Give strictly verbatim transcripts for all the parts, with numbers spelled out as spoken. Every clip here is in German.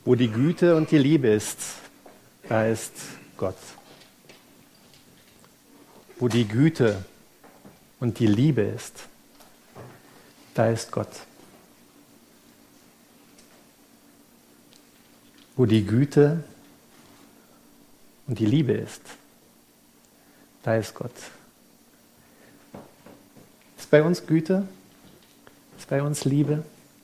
Wo die Güte und die Liebe ist, da ist Gott. Wo die Güte und die Liebe ist, da ist Gott. Wo die Güte und die Liebe ist, da ist Gott. Ist bei uns Güte? Ist bei uns Liebe?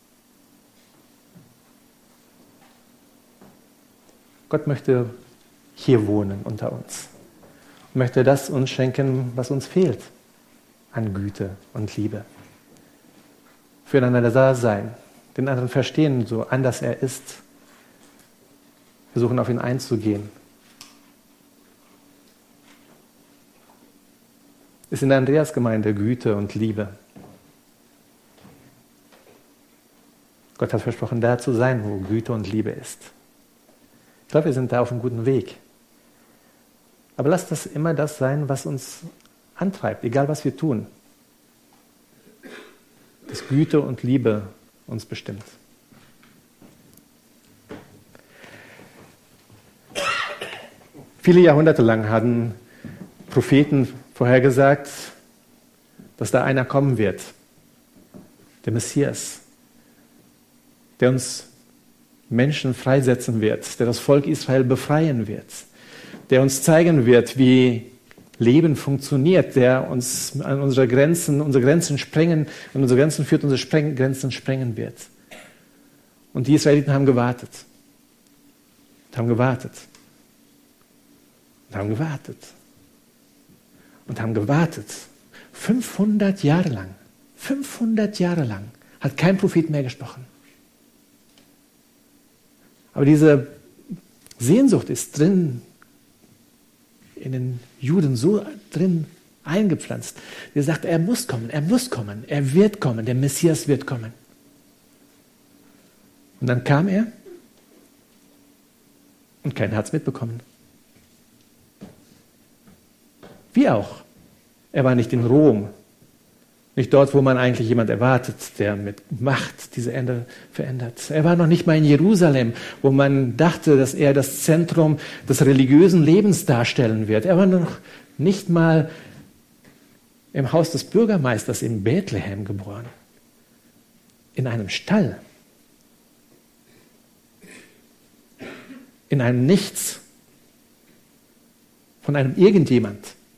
Gott möchte hier wohnen unter uns und möchte das uns schenken, was uns fehlt an Güte und Liebe. Füreinander da sein, den anderen verstehen, so anders er ist, versuchen auf ihn einzugehen. Ist in der Andreasgemeinde Güte und Liebe. Gott hat versprochen, da zu sein, wo Güte und Liebe ist. Ich glaube, wir sind da auf einem guten Weg. Aber lasst das immer das sein, was uns antreibt, egal was wir tun. Dass Güte und Liebe uns bestimmt. Viele Jahrhunderte lang hatten Propheten vorhergesagt, dass da einer kommen wird, der Messias, der uns Menschen freisetzen wird, der das Volk Israel befreien wird, der uns zeigen wird, wie Leben funktioniert, der uns an unsere Grenzen, unsere Grenzen sprengen, an unsere Grenzen führt, unsere Spreng- Grenzen sprengen wird. Und die Israeliten haben gewartet. Und haben gewartet. Und haben gewartet. Und haben gewartet. fünfhundert Jahre lang. fünfhundert Jahre lang hat kein Prophet mehr gesprochen. Aber diese Sehnsucht ist drin, in den Juden so drin eingepflanzt. Der sagt, er muss kommen, er muss kommen, er wird kommen, der Messias wird kommen. Und dann kam er und keiner hat es mitbekommen. Wie auch. Er war nicht in Rom, nicht dort, wo man eigentlich jemand erwartet, der mit Macht diese Ende verändert. Er war noch nicht mal in Jerusalem, wo man dachte, dass er das Zentrum des religiösen Lebens darstellen wird. Er war noch nicht mal im Haus des Bürgermeisters in Bethlehem geboren. In einem Stall. In einem Nichts. Von einem Irgendjemand.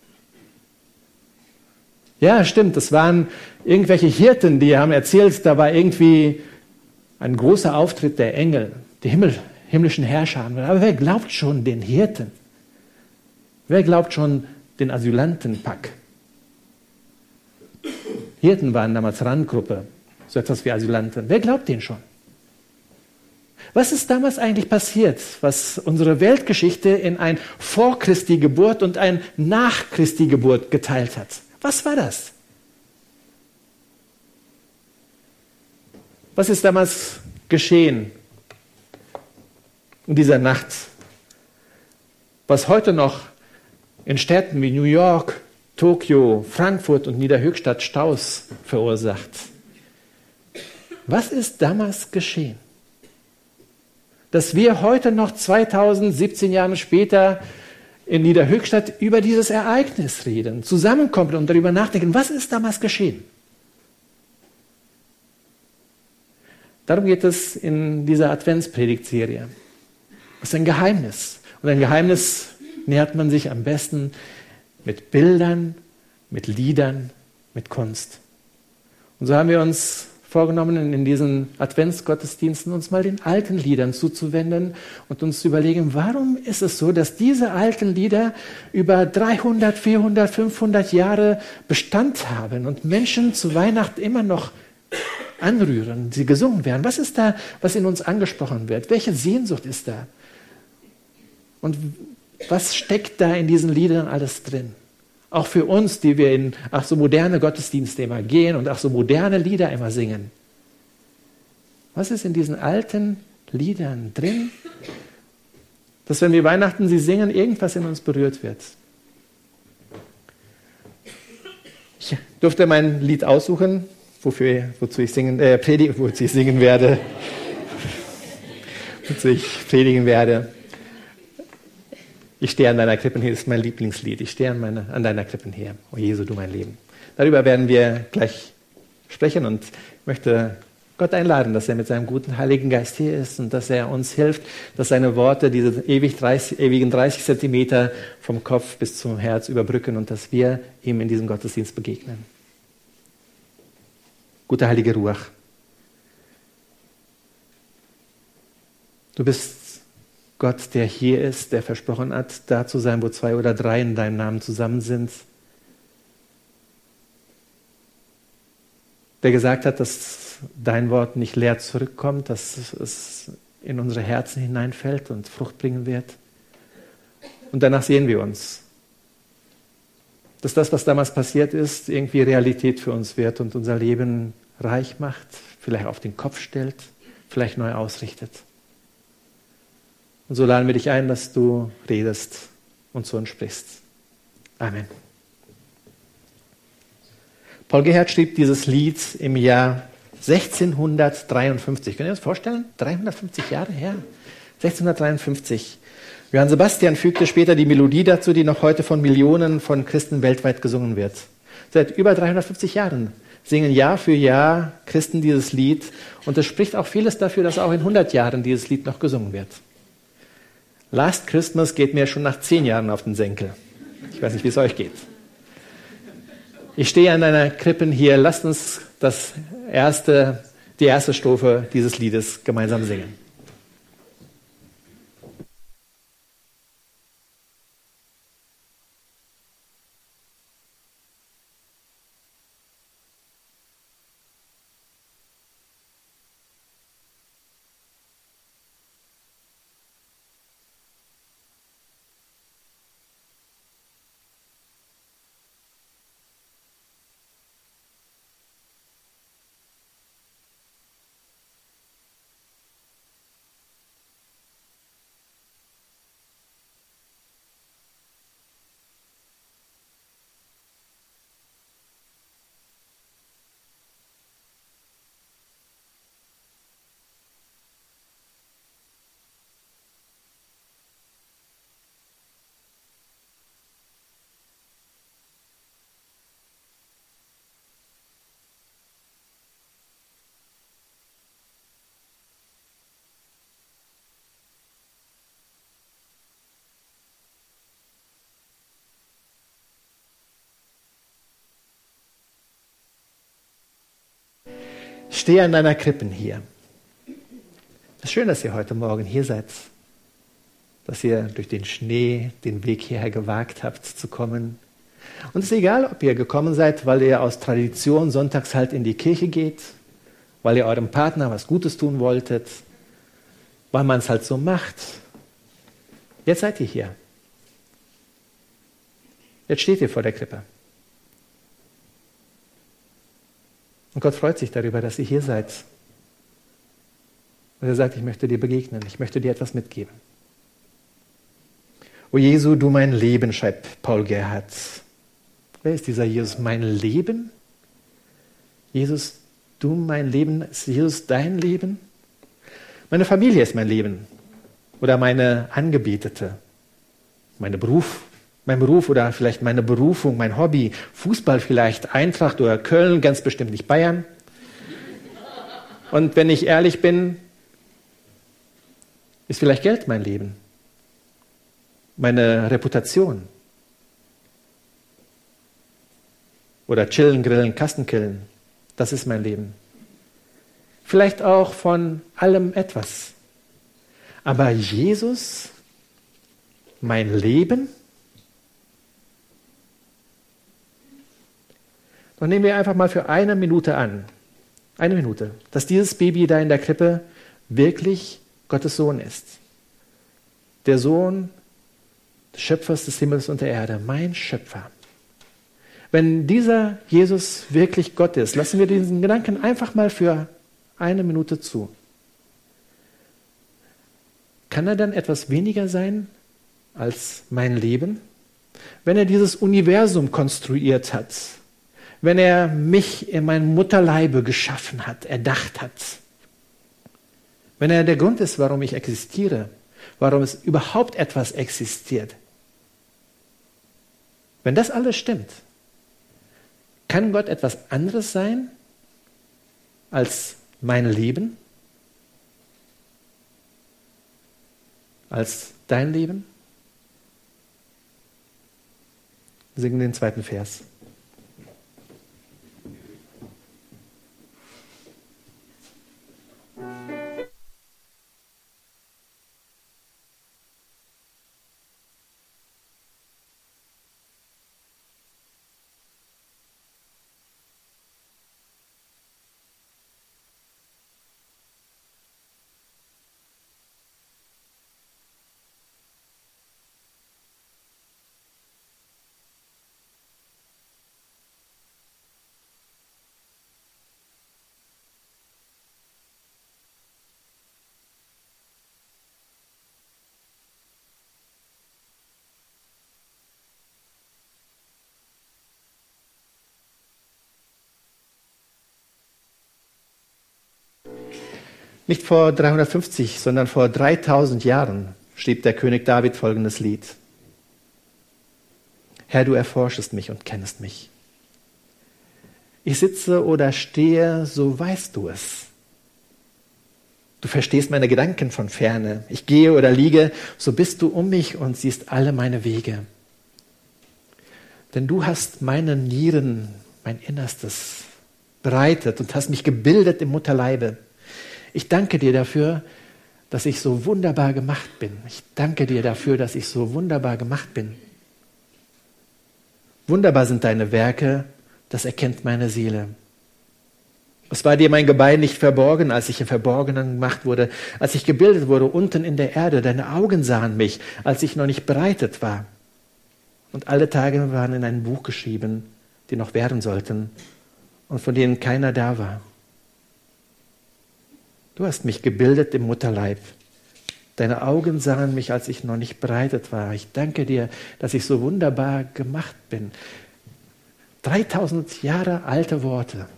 Ja, stimmt, das waren irgendwelche Hirten, die haben erzählt, da war irgendwie ein großer Auftritt der Engel, die Himmel, himmlischen Herrscher. Aber wer glaubt schon den Hirten? Wer glaubt schon den Asylantenpack? Hirten waren damals Randgruppe, so etwas wie Asylanten. Wer glaubt denen schon? Was ist damals eigentlich passiert, was unsere Weltgeschichte in ein Vor Christi Geburt und ein Nach Christi Geburt geteilt hat? Was war das? Was ist damals geschehen in dieser Nacht? Was heute noch in Städten wie New York, Tokio, Frankfurt und Niederhöchstadt Staus verursacht. Was ist damals geschehen? Dass wir heute noch zweitausendsiebzehn Jahre später in Niederhöchstadt über dieses Ereignis reden, zusammenkommen und darüber nachdenken, was ist damals geschehen? Darum geht es in dieser Adventspredigtserie. Das ist ein Geheimnis. Und ein Geheimnis nähert man sich am besten mit Bildern, mit Liedern, mit Kunst. Und so haben wir uns vorgenommen, in diesen Adventsgottesdiensten uns mal den alten Liedern zuzuwenden und uns zu überlegen, warum ist es so, dass diese alten Lieder über dreihundert, vierhundert, fünfhundert Jahre Bestand haben und Menschen zu Weihnachten immer noch anrühren, sie gesungen werden. Was ist da, was in uns angesprochen wird? Welche Sehnsucht ist da? Und was steckt da in diesen Liedern alles drin? Auch für uns, die wir in ach so moderne Gottesdienste immer gehen und ach so moderne Lieder immer singen. Was ist in diesen alten Liedern drin, dass wenn wir Weihnachten sie singen, irgendwas in uns berührt wird? Ich durfte mein Lied aussuchen, wofür, wozu ich singen, äh, predige, wozu ich singen werde. wozu ich predigen werde. Ich stehe an deiner Krippen her, das ist mein Lieblingslied. Ich stehe an, meine, an deiner Krippen her. O Jesu, du mein Leben. Darüber werden wir gleich sprechen und ich möchte Gott einladen, dass er mit seinem guten Heiligen Geist hier ist und dass er uns hilft, dass seine Worte diese ewig dreißig, ewigen dreißig Zentimeter vom Kopf bis zum Herz überbrücken und dass wir ihm in diesem Gottesdienst begegnen. Guter Heilige Ruach, du bist Gott, der hier ist, der versprochen hat, da zu sein, wo zwei oder drei in deinem Namen zusammen sind. Der gesagt hat, dass dein Wort nicht leer zurückkommt, dass es in unsere Herzen hineinfällt und Frucht bringen wird. Und danach sehen wir uns. Dass das, was damals passiert ist, irgendwie Realität für uns wird und unser Leben reich macht, vielleicht auf den Kopf stellt, vielleicht neu ausrichtet. Und so laden wir dich ein, dass du redest und zu uns sprichst. Amen. Paul Gerhardt schrieb dieses Lied im Jahr sechzehnhundertdreiundfünfzig. Könnt ihr euch das vorstellen? dreihundertfünfzig Jahre her. sechzehnhundertdreiundfünfzig. Johann Sebastian fügte später die Melodie dazu, die noch heute von Millionen von Christen weltweit gesungen wird. Seit über dreihundertfünfzig Jahren singen Jahr für Jahr Christen dieses Lied. Und es spricht auch vieles dafür, dass auch in hundert Jahren dieses Lied noch gesungen wird. Last Christmas geht mir schon nach zehn Jahren auf den Senkel. Ich weiß nicht, wie es euch geht. Ich stehe an deiner Krippen hier. Lasst uns das erste, die erste Strophe dieses Liedes gemeinsam singen. Ich stehe an deiner Krippen hier. Es ist schön, dass ihr heute Morgen hier seid, dass ihr durch den Schnee den Weg hierher gewagt habt zu kommen. Und es ist egal, ob ihr gekommen seid, weil ihr aus Tradition sonntags halt in die Kirche geht, weil ihr eurem Partner was Gutes tun wolltet, weil man es halt so macht. Jetzt seid ihr hier. Jetzt steht ihr vor der Krippe. Und Gott freut sich darüber, dass ihr hier seid. Und er sagt, ich möchte dir begegnen, ich möchte dir etwas mitgeben. O Jesu, du mein Leben, schreibt Paul Gerhardt. Wer ist dieser Jesus? Mein Leben? Jesus, du mein Leben, ist Jesus dein Leben? Meine Familie ist mein Leben. Oder meine Angebetete. Meine Beruf, mein Beruf oder vielleicht meine Berufung, mein Hobby. Fußball vielleicht, Eintracht oder Köln, ganz bestimmt nicht Bayern. Und wenn ich ehrlich bin, ist vielleicht Geld mein Leben. Meine Reputation. Oder chillen, grillen, Kastenkillen. Das ist mein Leben. Vielleicht auch von allem etwas. Aber Jesus, mein Leben? Dann nehmen wir einfach mal für eine Minute an, eine Minute, dass dieses Baby da in der Krippe wirklich Gottes Sohn ist. Der Sohn des Schöpfers des Himmels und der Erde, mein Schöpfer. Wenn dieser Jesus wirklich Gott ist, lassen wir diesen Gedanken einfach mal für eine Minute zu. Kann er dann etwas weniger sein als mein Leben? Wenn er dieses Universum konstruiert hat, wenn er mich in meinem Mutterleibe geschaffen hat, erdacht hat, wenn er der Grund ist, warum ich existiere, warum es überhaupt etwas existiert, wenn das alles stimmt, kann Gott etwas anderes sein als mein Leben? Als dein Leben? Wir singen den zweiten Vers. Nicht vor dreihundertfünfzig, sondern vor dreitausend Jahren schrieb der König David folgendes Lied. Herr, du erforschest mich und kennest mich. Ich sitze oder stehe, so weißt du es. Du verstehst meine Gedanken von ferne. Ich gehe oder liege, so bist du um mich und siehst alle meine Wege. Denn du hast meine Nieren, mein Innerstes bereitet und hast mich gebildet im Mutterleibe. Ich danke dir dafür, dass ich so wunderbar gemacht bin. Ich danke dir dafür, dass ich so wunderbar gemacht bin. Wunderbar sind deine Werke, das erkennt meine Seele. Es war dir mein Gebein nicht verborgen, als ich im Verborgenen gemacht wurde, als ich gebildet wurde unten in der Erde. Deine Augen sahen mich, als ich noch nicht bereitet war. Und alle Tage waren in ein Buch geschrieben, die noch werden sollten und von denen keiner da war. Du hast mich gebildet im Mutterleib. Deine Augen sahen mich, als ich noch nicht bereitet war. Ich danke dir, dass ich so wunderbar gemacht bin. dreitausend Jahre alte Worte,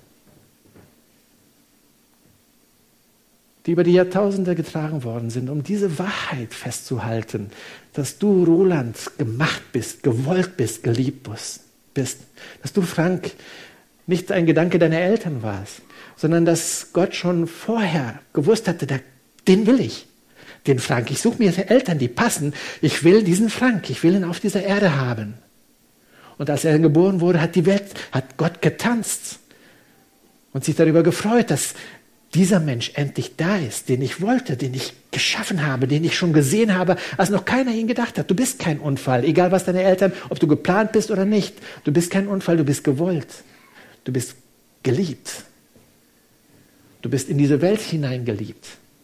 die über die Jahrtausende getragen worden sind, um diese Wahrheit festzuhalten, dass du, Roland, gemacht bist, gewollt bist, geliebt bist. Dass du, Frank, nicht ein Gedanke deiner Eltern warst, sondern dass Gott schon vorher gewusst hatte, den will ich, den Frank. Ich suche mir Eltern, die passen. Ich will diesen Frank, ich will ihn auf dieser Erde haben. Und als er geboren wurde, hat die Welt, hat Gott getanzt und sich darüber gefreut, dass dieser Mensch endlich da ist, den ich wollte, den ich geschaffen habe, den ich schon gesehen habe, als noch keiner ihn gedacht hat. Du bist kein Unfall, egal was deine Eltern, ob du geplant bist oder nicht. Du bist kein Unfall, du bist gewollt. Du bist geliebt. Du bist in diese Welt hineingeliebt.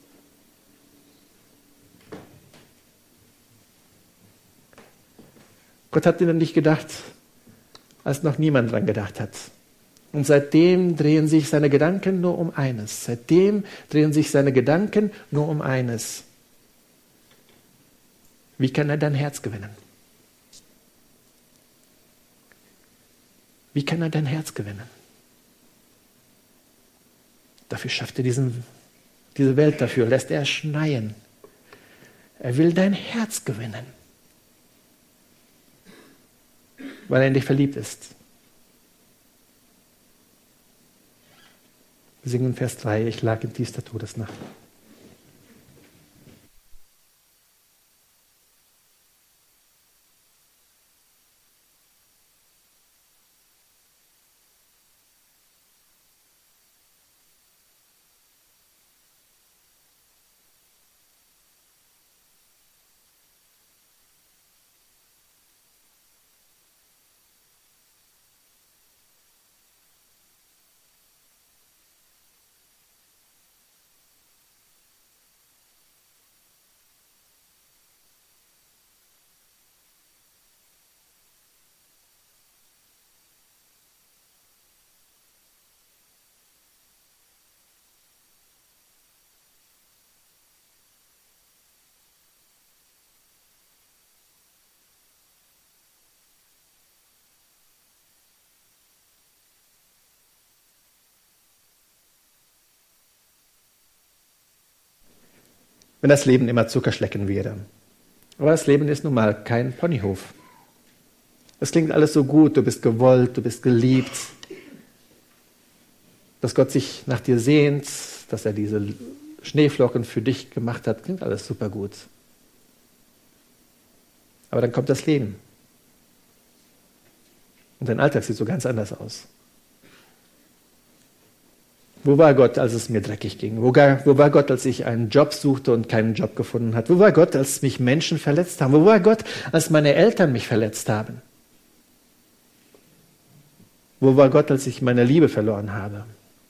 Gott hat an dich gedacht, als noch niemand dran gedacht hat. Und seitdem drehen sich seine Gedanken nur um eines. Seitdem drehen sich seine Gedanken nur um eines. Wie kann er dein Herz gewinnen? Wie kann er dein Herz gewinnen? Dafür schafft er diesen, diese Welt dafür, lässt er schneien. Er will dein Herz gewinnen, weil er in dich verliebt ist. Wir singen Vers drei, ich lag in tiefster Todesnacht. wenn das Leben immer Zuckerschlecken wäre. Aber das Leben ist nun mal kein Ponyhof. Es klingt alles so gut, du bist gewollt, du bist geliebt, dass Gott sich nach dir sehnt, dass er diese Schneeflocken für dich gemacht hat, klingt alles super gut. Aber dann kommt das Leben. Und dein Alltag sieht so ganz anders aus. Wo war Gott, als es mir dreckig ging? Wo, gar, wo war Gott, als ich einen Job suchte und keinen Job gefunden habe? Wo war Gott, als mich Menschen verletzt haben? Wo war Gott, als meine Eltern mich verletzt haben? Wo war Gott, als ich meine Liebe verloren habe?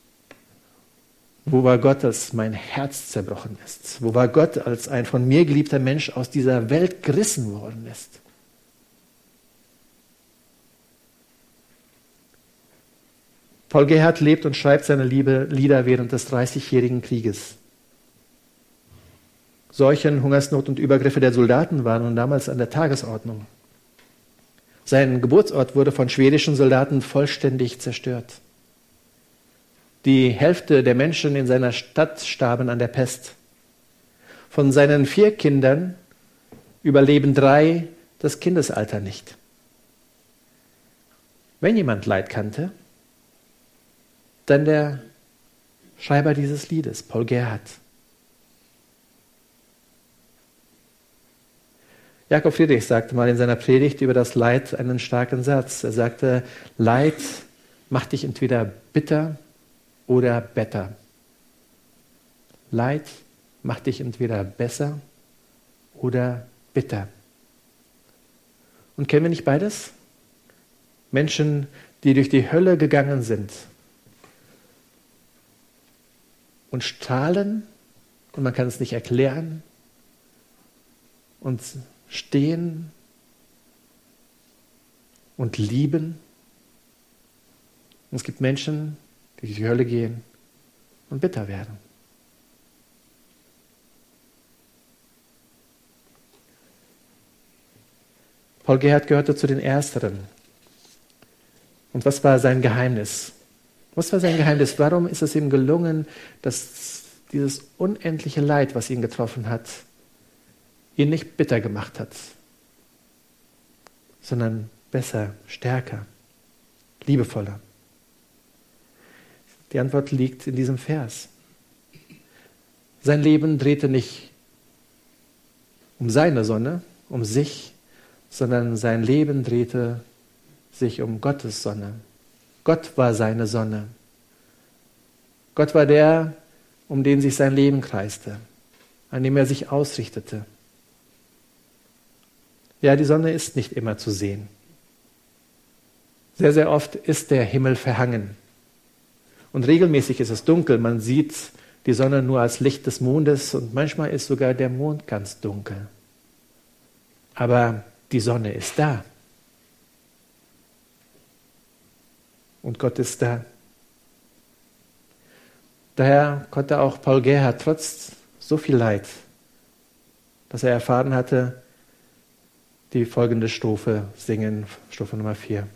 Wo war Gott, als mein Herz zerbrochen ist? Wo war Gott, als ein von mir geliebter Mensch aus dieser Welt gerissen worden ist? Paul Gerhardt lebt und schreibt seine Liebe Lieder während des dreißigjährigen Krieges. Seuchen, Hungersnot und Übergriffe der Soldaten waren nun damals an der Tagesordnung. Sein Geburtsort wurde von schwedischen Soldaten vollständig zerstört. Die Hälfte der Menschen in seiner Stadt starben an der Pest. Von seinen vier Kindern überleben drei das Kindesalter nicht. Wenn jemand Leid kannte, dann der Schreiber dieses Liedes, Paul Gerhardt. Jakob Friedrich sagte mal in seiner Predigt über das Leid einen starken Satz. Er sagte, Leid macht dich entweder bitter oder better. Leid macht dich entweder besser oder bitter. Und kennen wir nicht beides? Menschen, die durch die Hölle gegangen sind und strahlen und man kann es nicht erklären und stehen und lieben. Und es gibt Menschen, die durch die Hölle gehen und bitter werden. Paul Gerhardt gehörte zu den Ersteren. Und was war sein Geheimnis? Was war sein Geheimnis? Warum ist es ihm gelungen, dass dieses unendliche Leid, was ihn getroffen hat, ihn nicht bitter gemacht hat, sondern besser, stärker, liebevoller? Die Antwort liegt in diesem Vers. Sein Leben drehte nicht um seine Sonne, um sich, sondern sein Leben drehte sich um Gottes Sonne. Gott war seine Sonne. Gott war der, um den sich sein Leben kreiste, an dem er sich ausrichtete. Ja, die Sonne ist nicht immer zu sehen. Sehr, sehr oft ist der Himmel verhangen. Und regelmäßig ist es dunkel. Man sieht die Sonne nur als Licht des Mondes und manchmal ist sogar der Mond ganz dunkel. Aber die Sonne ist da. Und Gott ist da. Daher konnte auch Paul Gerhardt trotz so viel Leid, das er erfahren hatte, die folgende Strophe singen, Strophe Nummer vier.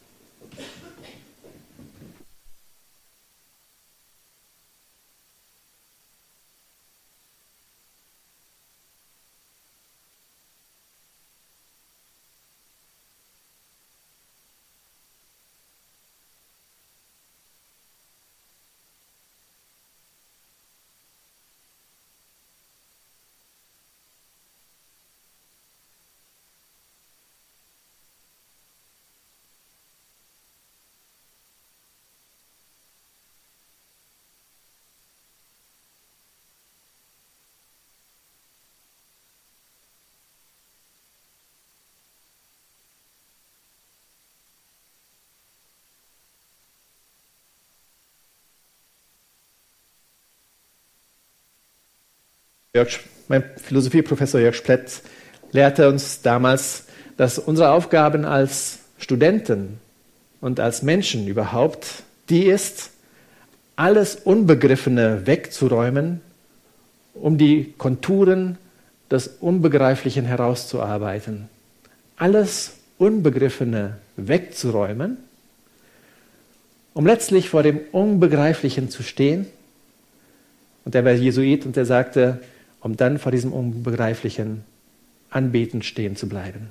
Jörg, mein Philosophieprofessor Jörg Splett lehrte uns damals, dass unsere Aufgaben als Studenten und als Menschen überhaupt die ist, alles Unbegriffene wegzuräumen, um die Konturen des Unbegreiflichen herauszuarbeiten. Alles Unbegriffene wegzuräumen, um letztlich vor dem Unbegreiflichen zu stehen. Und er war Jesuit und er sagte, um dann vor diesem Unbegreiflichen anbetend stehen zu bleiben.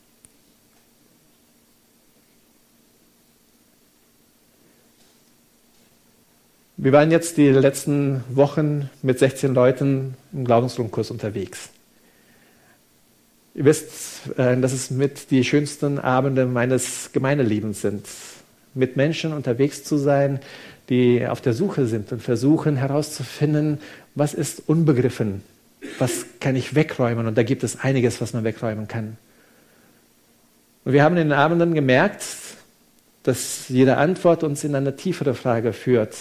Wir waren jetzt die letzten Wochen mit sechzehn Leuten im Glaubensgrundkurs unterwegs. Ihr wisst, dass es mit die schönsten Abende meines Gemeindelebens sind, mit Menschen unterwegs zu sein, die auf der Suche sind und versuchen herauszufinden, was ist unbegriffen, was kann ich wegräumen. Und da gibt es einiges, was man wegräumen kann. Und wir haben in den Abenden gemerkt, dass jede Antwort uns in eine tiefere Frage führt.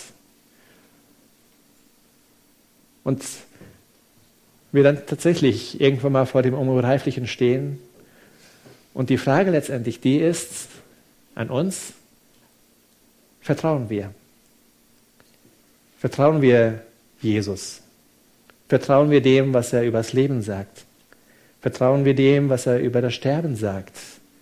Und wir dann tatsächlich irgendwann mal vor dem Unbegreiflichen stehen. Und die Frage letztendlich, die ist an uns, vertrauen wir? Vertrauen wir Jesus? Vertrauen wir dem, was er über das Leben sagt? Vertrauen wir dem, was er über das Sterben sagt?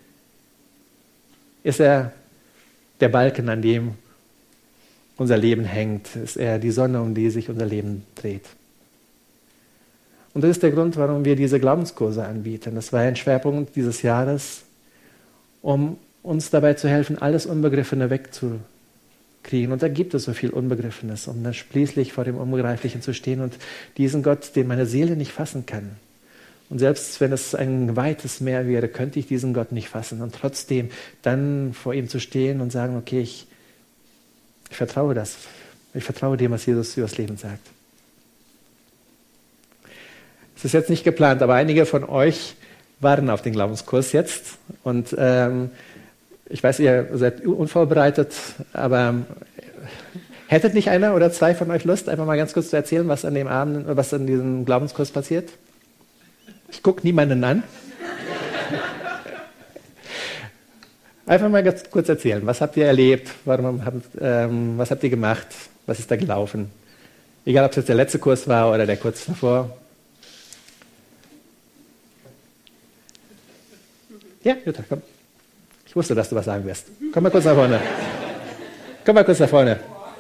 Ist er der Balken, an dem unser Leben hängt? Ist er die Sonne, um die sich unser Leben dreht? Und das ist der Grund, warum wir diese Glaubenskurse anbieten. Das war ein Schwerpunkt dieses Jahres, um uns dabei zu helfen, alles Unbegriffene wegzukriegen. Und da gibt es so viel Unbegriffenes, um dann schließlich vor dem Unbegreiflichen zu stehen und diesen Gott, den meine Seele nicht fassen kann. Und selbst wenn es ein weites Meer wäre, könnte ich diesen Gott nicht fassen. Und trotzdem dann vor ihm zu stehen und sagen, okay, ich Ich vertraue das. Ich vertraue dem, was Jesus über das Leben sagt. Es ist jetzt nicht geplant, aber einige von euch waren auf den Glaubenskurs jetzt. Und ähm, ich weiß, ihr seid unvorbereitet, aber hättet nicht einer oder zwei von euch Lust, einfach mal ganz kurz zu erzählen, was an dem Abend, was an diesem Glaubenskurs passiert? Ich gucke niemanden an. Einfach mal ganz kurz erzählen, was habt ihr erlebt, warum habt, ähm, was habt ihr gemacht, was ist da gelaufen? Egal, ob es jetzt der letzte Kurs war oder der kurz davor. Ja, Jutta, komm. Ich wusste, dass du was sagen wirst. Komm mal kurz nach vorne. Komm mal kurz nach vorne.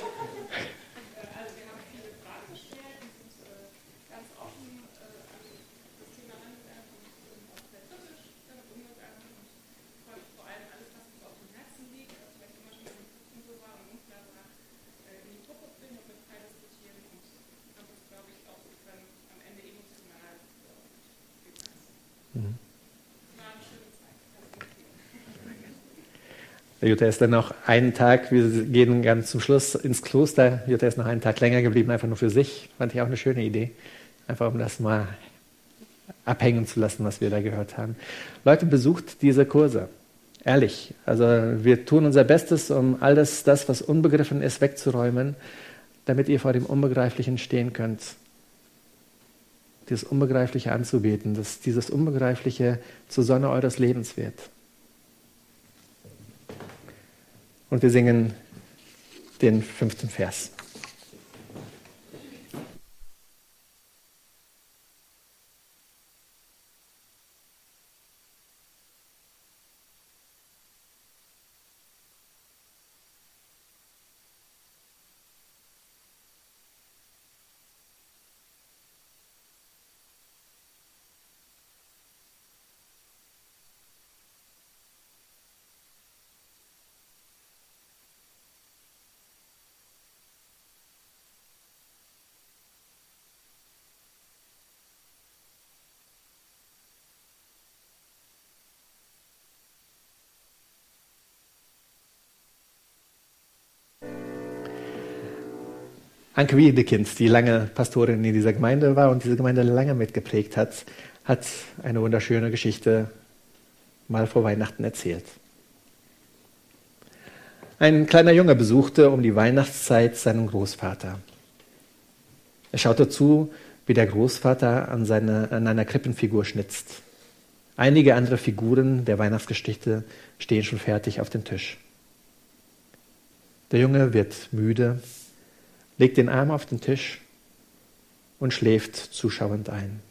Der Jutta ist dann noch einen Tag, wir gehen ganz zum Schluss ins Kloster. Jutta ist noch einen Tag länger geblieben, einfach nur für sich. Fand ich auch eine schöne Idee. Einfach um das mal abhängen zu lassen, was wir da gehört haben. Leute, besucht diese Kurse. Ehrlich. Also wir tun unser Bestes, um alles das, was unbegriffen ist, wegzuräumen, damit ihr vor dem Unbegreiflichen stehen könnt. Dieses Unbegreifliche anzubeten, dass dieses Unbegreifliche zur Sonne eures Lebens wird. Und wir singen den fünften Vers. Anke Wiedekind, die lange Pastorin in dieser Gemeinde war und diese Gemeinde lange mitgeprägt hat, hat eine wunderschöne Geschichte mal vor Weihnachten erzählt. Ein kleiner Junge besuchte um die Weihnachtszeit seinen Großvater. Er schaute zu, wie der Großvater an, seine, an einer Krippenfigur schnitzt. Einige andere Figuren der Weihnachtsgeschichte stehen schon fertig auf dem Tisch. Der Junge wird müde, legt den Arm auf den Tisch und schläft zuschauend ein.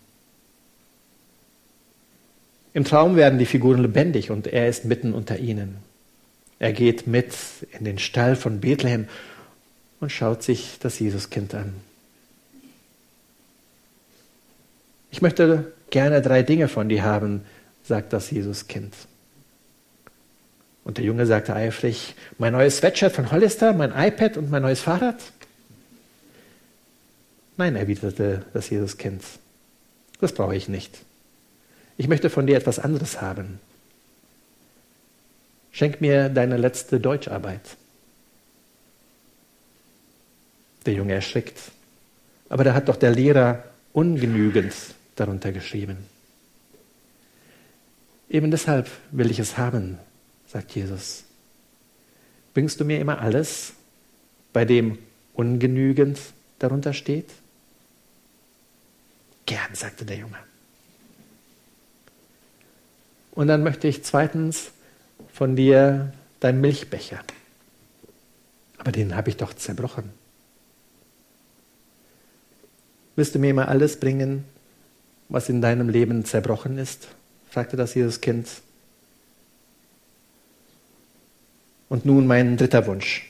Im Traum werden die Figuren lebendig und er ist mitten unter ihnen. Er geht mit in den Stall von Bethlehem und schaut sich das Jesuskind an. Ich möchte gerne drei Dinge von dir haben, sagt das Jesuskind. Und der Junge sagte eifrig, mein neues Sweatshirt von Hollister, mein iPad und mein neues Fahrrad? Nein, erwiderte das Jesuskind, das brauche ich nicht. Ich möchte von dir etwas anderes haben. Schenk mir deine letzte Deutscharbeit. Der Junge erschrickt. Aber da hat doch der Lehrer ungenügend darunter geschrieben. Eben deshalb will ich es haben, sagt Jesus. Bringst du mir immer alles, bei dem ungenügend darunter steht? Gern, sagte der Junge. Und dann möchte ich zweitens von dir deinen Milchbecher. Aber den habe ich doch zerbrochen. Willst du mir immer alles bringen, was in deinem Leben zerbrochen ist? Fragte das Jesuskind. Und nun mein dritter Wunsch.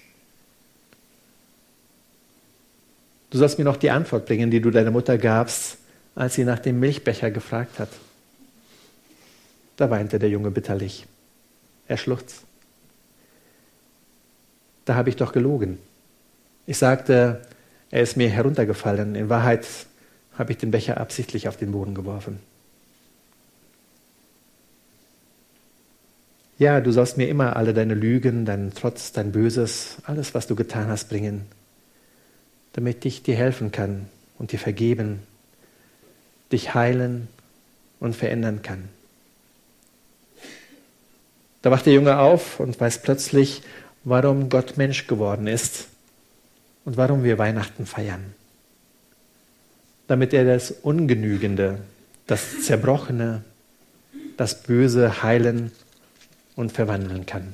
Du sollst mir noch die Antwort bringen, die du deiner Mutter gabst, als sie nach dem Milchbecher gefragt hat. Da weinte der Junge bitterlich. Er schluchzt. Da habe ich doch gelogen. Ich sagte, er ist mir heruntergefallen. In Wahrheit habe ich den Becher absichtlich auf den Boden geworfen. Ja, du sollst mir immer alle deine Lügen, deinen Trotz, dein Böses, alles, was du getan hast, bringen, damit ich dir helfen kann und dir vergeben, dich heilen und verändern kann. Da wacht der Junge auf und weiß plötzlich, warum Gott Mensch geworden ist und warum wir Weihnachten feiern. Damit er das Ungenügende, das Zerbrochene, das Böse heilen und verwandeln kann.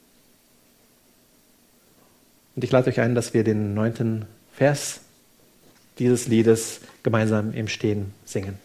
Und ich lade euch ein, dass wir den neunten Vers dieses Liedes gemeinsam im Stehen singen.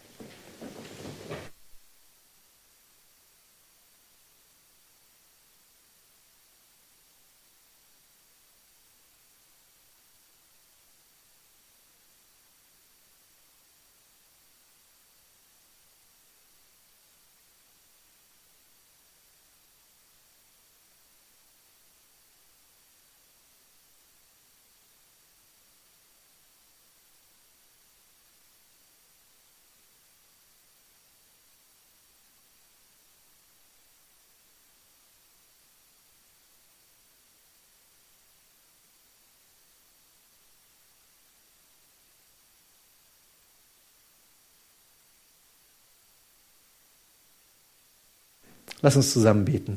Lass uns zusammen beten.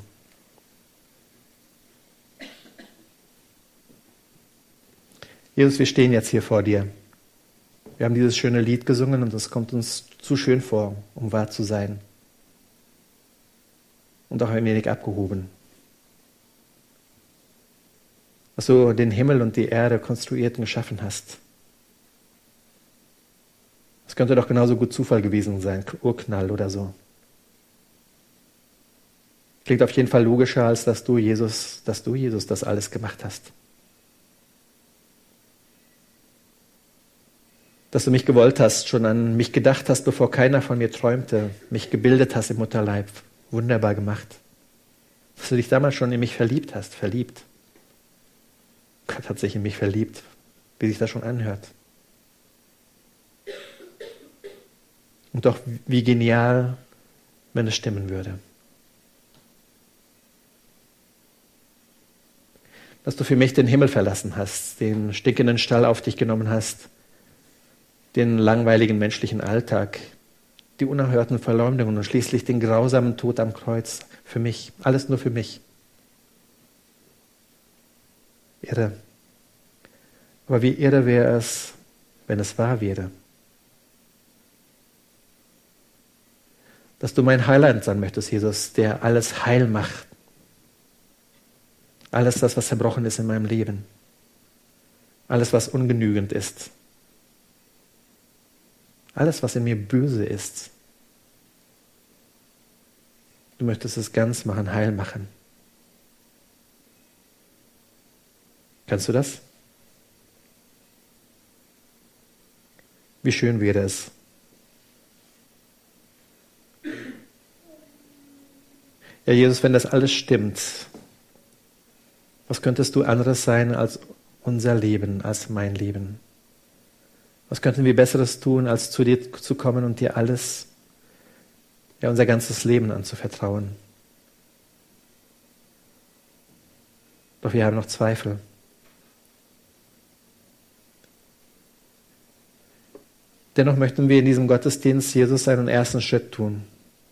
Jesus, wir stehen jetzt hier vor dir. Wir haben dieses schöne Lied gesungen und es kommt uns zu schön vor, um wahr zu sein. Und auch ein wenig abgehoben. Was du den Himmel und die Erde konstruiert und geschaffen hast. Es könnte doch genauso gut Zufall gewesen sein, Urknall oder so. Klingt auf jeden Fall logischer, als dass du, Jesus, dass du, Jesus, das alles gemacht hast. Dass du mich gewollt hast, schon an mich gedacht hast, bevor keiner von mir träumte, mich gebildet hast im Mutterleib. Wunderbar gemacht. Dass du dich damals schon in mich verliebt hast, verliebt. Gott hat sich in mich verliebt, wie sich das schon anhört. Und doch wie genial, wenn es stimmen würde. Dass du für mich den Himmel verlassen hast, den stinkenden Stall auf dich genommen hast, den langweiligen menschlichen Alltag, die unerhörten Verleumdungen und schließlich den grausamen Tod am Kreuz für mich. Alles nur für mich. Irre. Aber wie irre wäre es, wenn es wahr wäre. Dass du mein Heiland sein möchtest, Jesus, der alles heil macht. Alles das, was zerbrochen ist in meinem Leben. Alles, was ungenügend ist. Alles, was in mir böse ist. Du möchtest es ganz machen, heil machen. Kannst du das? Wie schön wäre es, Ja, Jesus, wenn das alles stimmt, was könntest du anderes sein als unser Leben, als mein Leben? Was könnten wir Besseres tun, als zu dir zu kommen und dir alles, ja, unser ganzes Leben anzuvertrauen? Doch wir haben noch Zweifel. Dennoch möchten wir in diesem Gottesdienst Jesus einen ersten Schritt tun.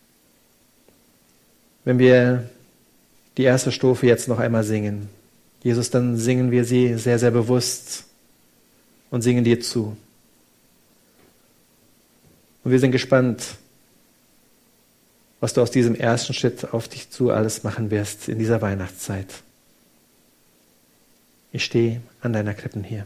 Wenn wir die erste Strophe jetzt noch einmal singen, Jesus, dann singen wir sie sehr, sehr bewusst und singen dir zu. Und wir sind gespannt, was du aus diesem ersten Schritt auf dich zu alles machen wirst in dieser Weihnachtszeit. Ich stehe an deiner Krippen hier.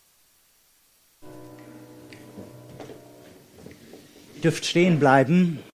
Ihr dürft stehen bleiben.